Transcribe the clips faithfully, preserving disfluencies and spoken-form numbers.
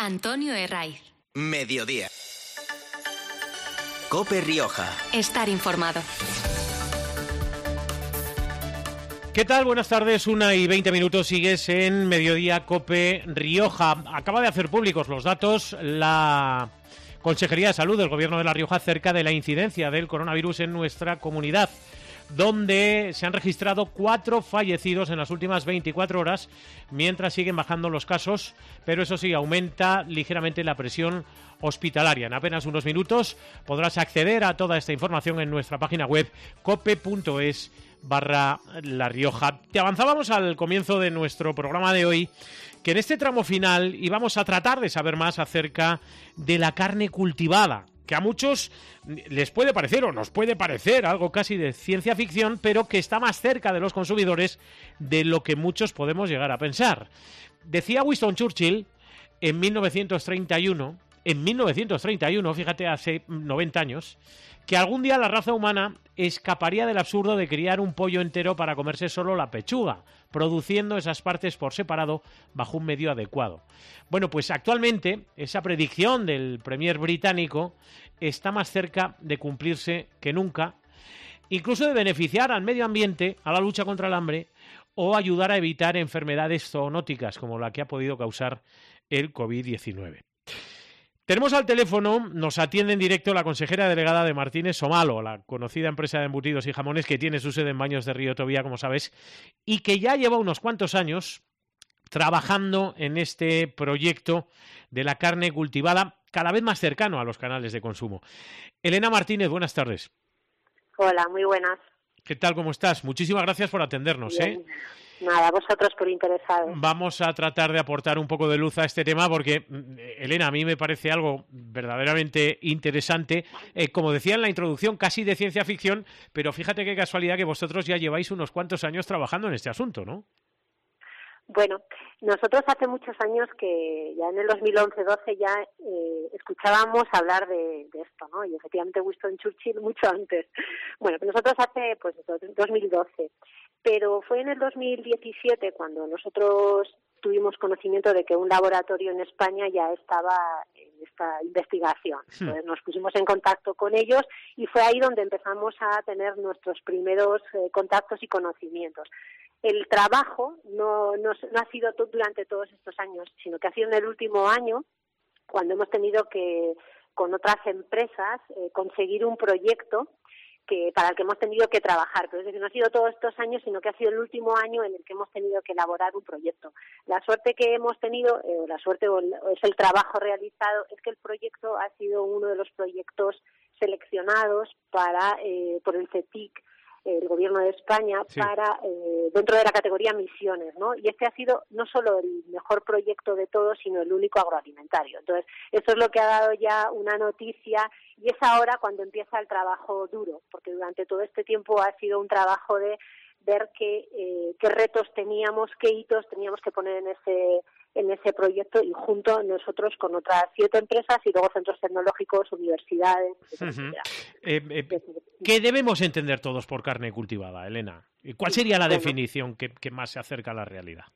Antonio Herraiz. Mediodía. COPE Rioja. Estar informado. ¿Qué tal? Buenas tardes, una y veinte minutos, sigues en Mediodía COPE Rioja. Acaba de hacer públicos los datos la Consejería de Salud del Gobierno de La Rioja acerca de la incidencia del coronavirus en nuestra comunidad, donde se han registrado cuatro fallecidos en las últimas veinticuatro horas, mientras siguen bajando los casos, pero eso sí, aumenta ligeramente la presión hospitalaria. En apenas unos minutos podrás acceder a toda esta información en nuestra página web cope.es barra La Rioja. Te avanzábamos al comienzo de nuestro programa de hoy que en este tramo final íbamos a tratar de saber más acerca de la carne cultivada, que a muchos les puede parecer o nos puede parecer algo casi de ciencia ficción, pero que está más cerca de los consumidores de lo que muchos podemos llegar a pensar. Decía Winston Churchill en mil novecientos treinta y uno, en mil novecientos treinta y uno, fíjate, hace noventa años, que algún día la raza humana escaparía del absurdo de criar un pollo entero para comerse solo la pechuga, produciendo esas partes por separado bajo un medio adecuado. Bueno, pues actualmente esa predicción del premier británico está más cerca de cumplirse que nunca, incluso de beneficiar al medio ambiente, a la lucha contra el hambre o ayudar a evitar enfermedades zoonóticas como la que ha podido causar el covid diecinueve. Tenemos al teléfono, nos atiende en directo la consejera delegada de Martínez Somalo, la conocida empresa de embutidos y jamones que tiene su sede en Baños de Río Tobía, como sabes, y que ya lleva unos cuantos años trabajando en este proyecto de la carne cultivada cada vez más cercano a los canales de consumo. Elena Martínez, buenas tardes. Hola, muy buenas. ¿Qué tal? ¿Cómo estás? Muchísimas gracias por atendernos. Bien. ¿eh? Nada, vosotros por interesados. Vamos a tratar de aportar un poco de luz a este tema porque, Elena, a mí me parece algo verdaderamente interesante. Eh, como decía en la introducción, casi de ciencia ficción, pero fíjate qué casualidad que vosotros ya lleváis unos cuantos años trabajando en este asunto, ¿no? Bueno, nosotros hace muchos años que ya en el dos mil once doce ya eh, escuchábamos hablar de, de esto, ¿no? Y efectivamente Winston Churchill mucho antes. Bueno, pues nosotros hace pues dos mil doce, pero fue en el dos mil diecisiete cuando nosotros tuvimos conocimiento de que un laboratorio en España ya estaba en esta investigación. Entonces nos pusimos en contacto con ellos y fue ahí donde empezamos a tener nuestros primeros eh, contactos y conocimientos. El trabajo no, no, no ha sido todo durante todos estos años, sino que ha sido en el último año cuando hemos tenido que, con otras empresas, eh, conseguir un proyecto que para el que hemos tenido que trabajar. Pero es decir, no ha sido todos estos años, sino que ha sido el último año en el que hemos tenido que elaborar un proyecto. La suerte que hemos tenido, eh, la suerte o, el, o es el trabajo realizado, es que el proyecto ha sido uno de los proyectos seleccionados para eh, por el CETIC, el Gobierno de España, sí. para eh, dentro de la categoría misiones, ¿no? Y este ha sido no solo el mejor proyecto de todos, sino el único agroalimentario. Entonces, esto es lo que ha dado ya una noticia y es ahora cuando empieza el trabajo duro, porque durante todo este tiempo ha sido un trabajo de ver qué, eh, qué retos teníamos, qué hitos teníamos que poner en ese en ese proyecto y junto nosotros con otras siete empresas y luego centros tecnológicos, universidades, etcétera. Uh-huh. eh, eh, ¿Qué debemos entender todos por carne cultivada, Elena? ¿Cuál sería la bueno, definición que, que más se acerca a la realidad?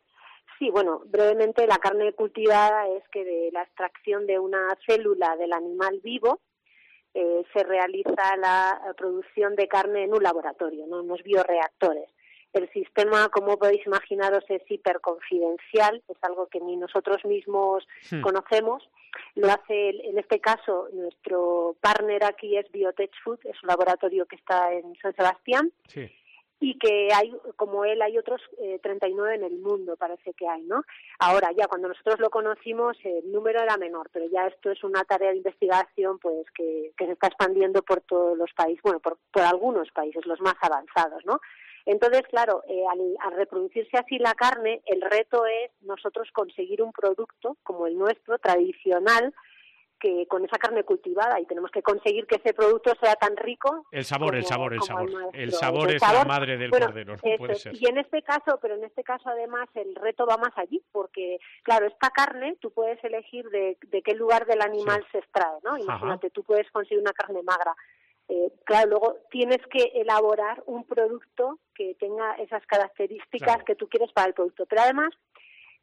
Sí, bueno, brevemente la carne cultivada es que de la extracción de una célula del animal vivo eh, se realiza la producción de carne en un laboratorio, ¿no? En unos bioreactores. El sistema, como podéis imaginaros, es hiperconfidencial, es algo que ni nosotros mismos sí. conocemos. Lo hace, en este caso, nuestro partner aquí es Biotech Food, es un laboratorio que está en San Sebastián. Sí. Y que hay, como él, hay otros eh, treinta y nueve en el mundo, parece que hay, ¿no? Ahora, ya cuando nosotros lo conocimos, el número era menor, pero ya esto es una tarea de investigación pues que, que se está expandiendo por todos los países, bueno, por, por algunos países, los más avanzados, ¿no? Entonces, claro, eh, al, al reproducirse así la carne, el reto es nosotros conseguir un producto como el nuestro, tradicional, que con esa carne cultivada, y tenemos que conseguir que ese producto sea tan rico. El sabor, como, el sabor, el sabor. El, el sabor el es sabor. la madre del bueno, cordero, no eso, puede ser. Y en este caso, pero en este caso además el reto va más allí, porque claro, esta carne tú puedes elegir de, de qué lugar del animal sí. se extrae, ¿no? Imagínate, Ajá. tú puedes conseguir una carne magra. Eh, claro, luego tienes que elaborar un producto que tenga esas características claro. que tú quieres para el producto, pero además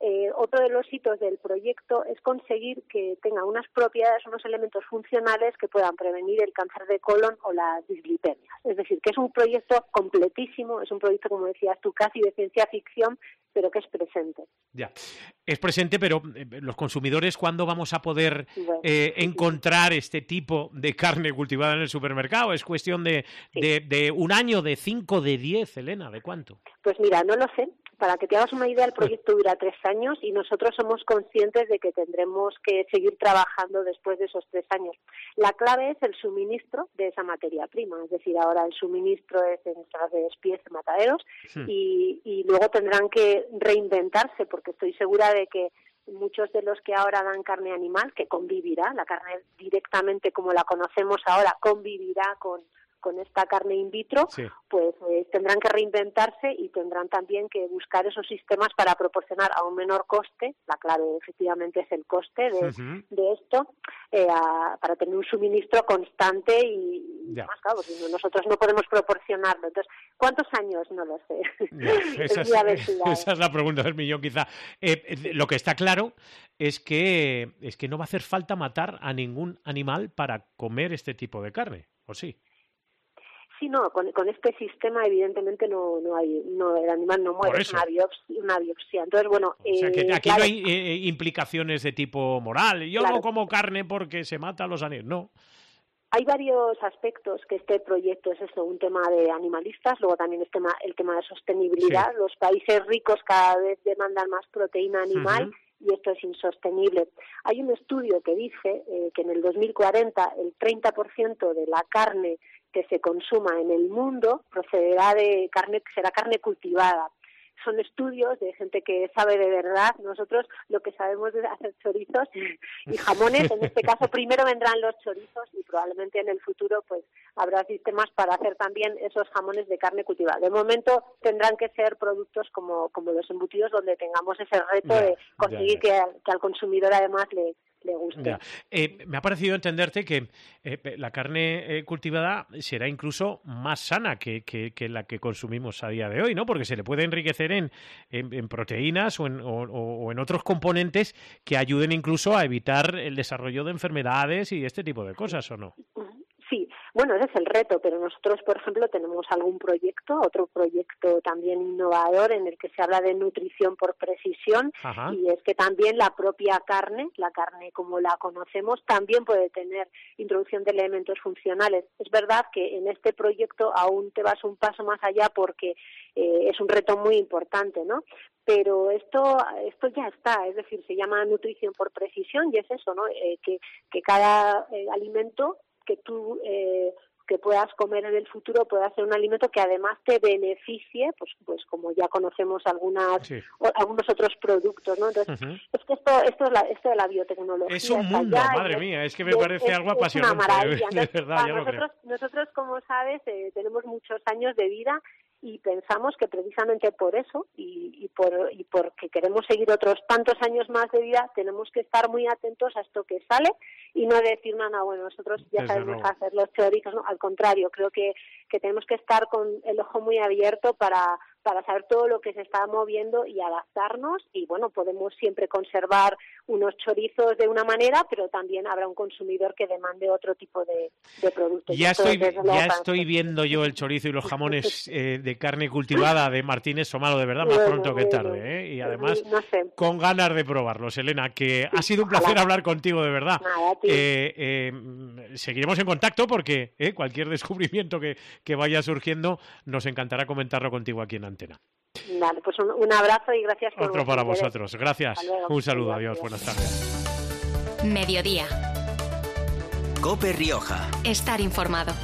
eh, otro de los hitos del proyecto es conseguir que tenga unas propiedades, unos elementos funcionales que puedan prevenir el cáncer de colon o las dislipemias. Es decir, que es un proyecto completísimo, es un proyecto, como decías tú, casi de ciencia ficción, pero que es presente. Ya, es presente, pero eh, los consumidores, ¿cuándo vamos a poder Bueno, eh, sí, encontrar este tipo de carne cultivada en el supermercado? ¿Es cuestión de, Sí. de, de un año, de cinco, de diez, Elena? ¿De cuánto? Pues mira, no lo sé. Para que te hagas una idea, el proyecto dura tres años y nosotros somos conscientes de que tendremos que seguir trabajando después de esos tres años. La clave es el suministro de esa materia prima, es decir, ahora el suministro es en Estradas de Despies, Mataderos, Sí. y, y luego tendrán que reinventarse, porque estoy segura de que muchos de los que ahora dan carne animal, que convivirá, la carne directamente como la conocemos ahora, convivirá con con esta carne in vitro, Sí. pues eh, tendrán que reinventarse y tendrán también que buscar esos sistemas para proporcionar a un menor coste, la clave efectivamente es el coste de, Ujú. de esto, eh, a, para tener un suministro constante y, Ya. más claro, si no, nosotros no podemos proporcionarlo. Entonces, ¿cuántos años? No lo sé. Ya, esa, Es muy es, aventurado. esa es la pregunta del millón, quizá. Eh, eh, lo que está claro es que, es que no va a hacer falta matar a ningún animal para comer este tipo de carne, ¿o sí? Sí, no, con, con este sistema evidentemente no, no hay, no, el animal no muere, Por es eso. una biopsia, una biopsia. Entonces, bueno, O sea, que eh, aquí claro, no hay eh, implicaciones de tipo moral. Yo Claro. no como carne porque se mata a los animales. No. hay varios aspectos que este proyecto es eso, un tema de animalistas, luego también es tema, el tema de sostenibilidad. Sí. Los países ricos cada vez demandan más proteína animal. Uh-huh. Y esto es insostenible. Hay un estudio que dice eh, que en el dos mil cuarenta el treinta por ciento de la carne que se consuma en el mundo procederá de carne, será carne cultivada. Son estudios de gente que sabe de verdad. Nosotros lo que sabemos es hacer chorizos y jamones. En este caso primero vendrán los chorizos y probablemente en el futuro pues habrá sistemas para hacer también esos jamones de carne cultivada. De momento tendrán que ser productos como, como los embutidos, donde tengamos ese reto ya, de conseguir ya, ya. Que, que al consumidor además le le guste. Ya. Eh, me ha parecido entenderte que eh, la carne eh, cultivada será incluso más sana que, que, que la que consumimos a día de hoy, ¿no? Porque se le puede enriquecer en, en, en proteínas o en, o, o en otros componentes que ayuden incluso a evitar el desarrollo de enfermedades y este tipo de cosas, ¿o no? Sí, bueno, ese es el reto, pero nosotros, por ejemplo, tenemos algún proyecto, otro proyecto también innovador en el que se habla de nutrición por precisión. Ajá. Y es que también la propia carne, la carne como la conocemos, también puede tener introducción de elementos funcionales. Es verdad que en este proyecto aún te vas un paso más allá porque eh, es un reto muy importante, ¿no? Pero esto esto ya está, es decir, se llama nutrición por precisión y es eso, ¿no? Eh, que, que cada eh, alimento que tú eh, que puedas comer en el futuro pueda ser un alimento que además te beneficie, pues pues como ya conocemos algunas sí. o, algunos otros productos, ¿no? Entonces, uh-huh. es que esto esto es la esto de la biotecnología es un mundo, madre mía, es que me parece es, algo es apasionante, una maravilla. de, de verdad, ya nosotros, lo creo. Nosotros, como sabes, eh, tenemos muchos años de vida y pensamos que precisamente por eso y, y por y porque queremos seguir otros tantos años más de vida, tenemos que estar muy atentos a esto que sale y no decir nada, no, bueno, nosotros ya Desde sabemos luego. hacer los chorizos, no, al contrario, creo que, que tenemos que estar con el ojo muy abierto para para saber todo lo que se está moviendo y adaptarnos y bueno, podemos siempre conservar unos chorizos de una manera, pero también habrá un consumidor que demande otro tipo de, de productos. Ya estoy, ya estoy viendo yo el chorizo y los jamones eh, de carne cultivada de Martínez Somalo, de verdad, más bueno, pronto que tarde, ¿eh? Y además no sé. con ganas de probarlos, Elena, que ha sido un placer Ojalá. hablar contigo, de verdad. Nada, eh, eh, seguiremos en contacto porque eh, cualquier descubrimiento que, que vaya surgiendo nos encantará comentarlo contigo aquí en Antena. Vale, pues un, un abrazo y gracias por Otro para vosotros. Gracias. Un saludo. Adiós. Buenas tardes. Mediodía. COPE Rioja. Estar informado.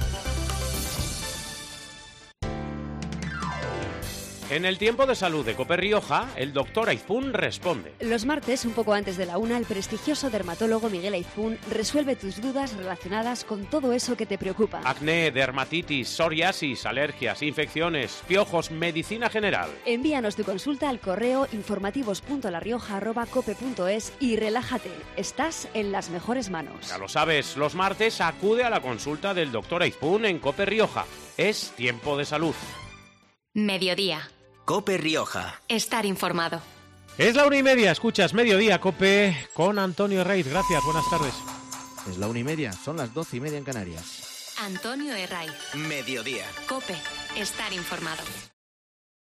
En el tiempo de salud de COPE Rioja, el doctor Aizpún responde. Los martes, un poco antes de la una, el prestigioso dermatólogo Miguel Aizpún resuelve tus dudas relacionadas con todo eso que te preocupa. Acné, dermatitis, psoriasis, alergias, infecciones, piojos, medicina general. Envíanos tu consulta al correo informativos punto la rioja arroba cope punto es y relájate. Estás en las mejores manos. Ya lo sabes, los martes acude a la consulta del doctor Aizpún en COPE Rioja. Es tiempo de salud. Mediodía. COPE Rioja. Estar informado. Es la una y media, escuchas Mediodía Cope con Antonio Herraiz. Gracias, buenas tardes. Es la una y media, son las doce y media en Canarias. Antonio Herraiz. Mediodía. Cope, estar informado.